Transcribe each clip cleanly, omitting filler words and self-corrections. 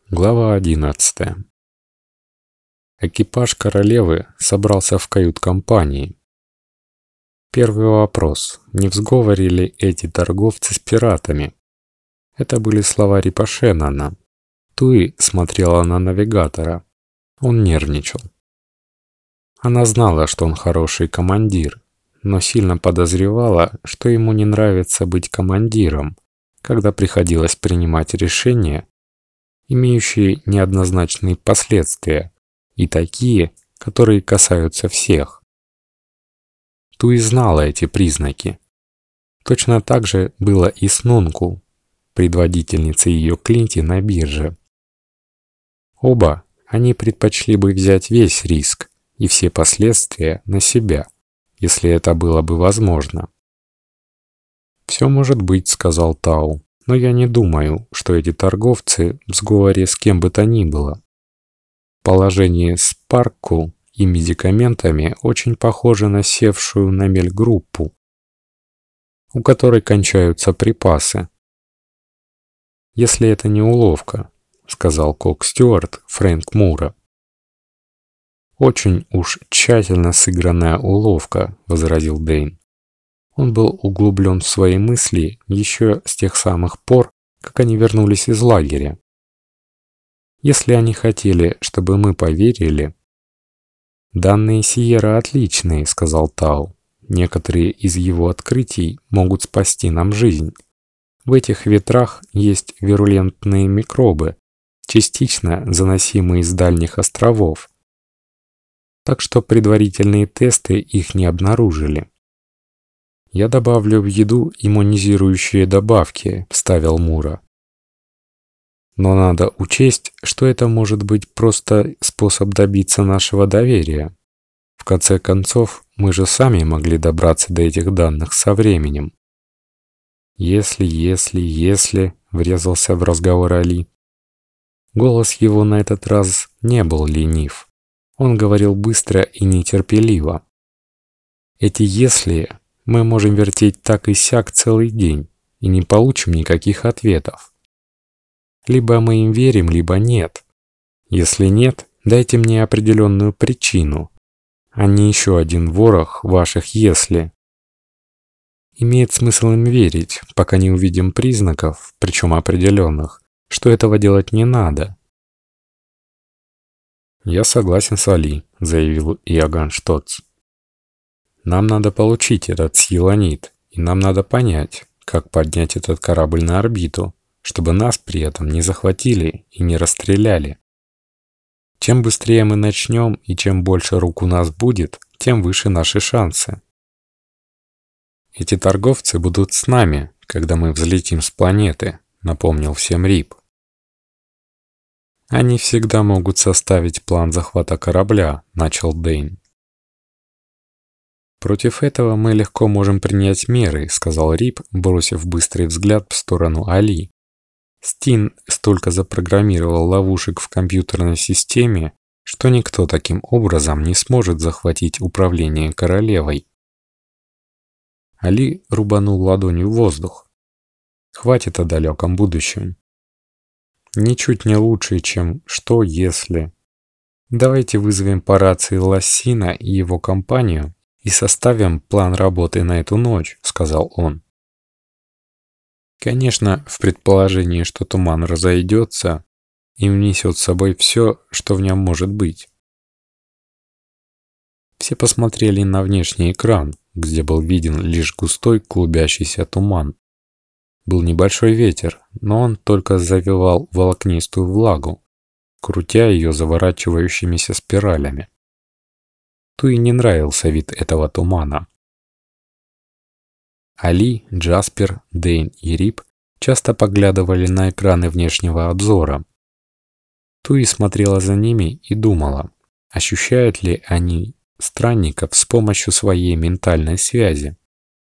Глава 11. Экипаж королевы собрался в кают-компании. Первый вопрос: не в сговоре ли эти торговцы с пиратами? Это были слова Рипошенана. Туи смотрела на навигатора. Он нервничал. Она знала, что он хороший командир, но сильно подозревала, что ему не нравится быть командиром, когда приходилось принимать решения, имеющие неоднозначные последствия, и такие, которые касаются всех. Туи знала эти признаки. Точно так же было и с Нунку, предводительницей ее Клинти на бирже. Оба они предпочли бы взять весь риск и все последствия на себя, если это было бы возможно. «Все может быть», — сказал Тау. «Но я не думаю, что эти торговцы в сговоре с кем бы то ни было. Положение с Парку и медикаментами очень похоже на севшую на мель группу, у которой кончаются припасы. Если это не уловка», — сказал Кок-Стюарт Фрэнк Мура. «Очень уж тщательно сыгранная уловка», — возразил Дэйн. Он был углублен в свои мысли еще с тех самых пор, как они вернулись из лагеря. Если они хотели, чтобы мы поверили... «Данные Сиерра отличные», — сказал Тау. «Некоторые из его открытий могут спасти нам жизнь. В этих ветрах есть вирулентные микробы, частично заносимые с дальних островов. Так что предварительные тесты их не обнаружили». «Я добавлю в еду иммунизирующие добавки», — вставил Мура. «Но надо учесть, что это может быть просто способ добиться нашего доверия. В конце концов, мы же сами могли добраться до этих данных со временем». «Если», — врезался в разговор Али. Голос его на этот раз не был ленив. Он говорил быстро и нетерпеливо. «Эти «если» мы можем вертеть так и сяк целый день и не получим никаких ответов. Либо мы им верим, либо нет. Если нет, дайте мне определенную причину, а не еще один ворох ваших «если». Имеет смысл им верить, пока не увидим признаков, причем определенных, что этого делать не надо». «Я согласен с Али», — заявил Иоганн Штоц. «Нам надо получить этот силанит, и нам надо понять, как поднять этот корабль на орбиту, чтобы нас при этом не захватили и не расстреляли. Чем быстрее мы начнем и чем больше рук у нас будет, тем выше наши шансы. Эти торговцы будут с нами, когда мы взлетим с планеты», — напомнил всем Рип. «Они всегда могут составить план захвата корабля», — начал Дэйн. «Против этого мы легко можем принять меры», — сказал Рип, бросив быстрый взгляд в сторону Али. «Стин столько запрограммировал ловушек в компьютерной системе, что никто таким образом не сможет захватить управление королевой». Али рубанул ладонью в воздух. «Хватит о далеком будущем. Ничуть не лучше, чем «что если». Давайте вызовем по рации Лассина и его компанию и составим план работы на эту ночь», — сказал он. Конечно, в предположении, что туман разойдется и унесет с собой все, что в нем может быть. Все посмотрели на внешний экран, где был виден лишь густой клубящийся туман. Был небольшой ветер, но он только завивал волокнистую влагу, крутя ее заворачивающимися спиралями. Туи не нравился вид этого тумана. Али, Джаспер, Дэйн и Рип часто поглядывали на экраны внешнего обзора. Туи смотрела за ними и думала, ощущают ли они странников с помощью своей ментальной связи.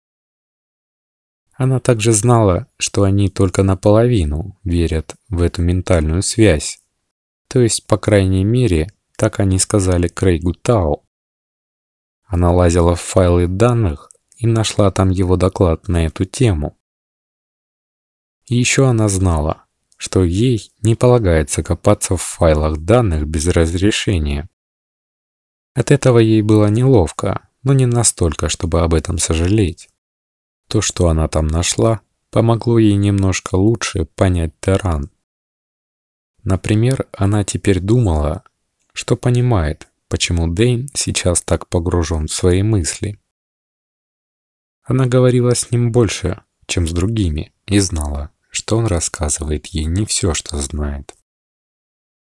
Она также знала, что они только наполовину верят в эту ментальную связь. То есть, по крайней мере, так они сказали Крейгу Тау. Она лазила в файлы данных и нашла там его доклад на эту тему. И еще она знала, что ей не полагается копаться в файлах данных без разрешения. От этого ей было неловко, но не настолько, чтобы об этом сожалеть. То, что она там нашла, помогло ей немножко лучше понять Терран. Например, она теперь думала, что понимает, почему Дэйн сейчас так погружен в свои мысли. Она говорила с ним больше, чем с другими, и знала, что он рассказывает ей не все, что знает.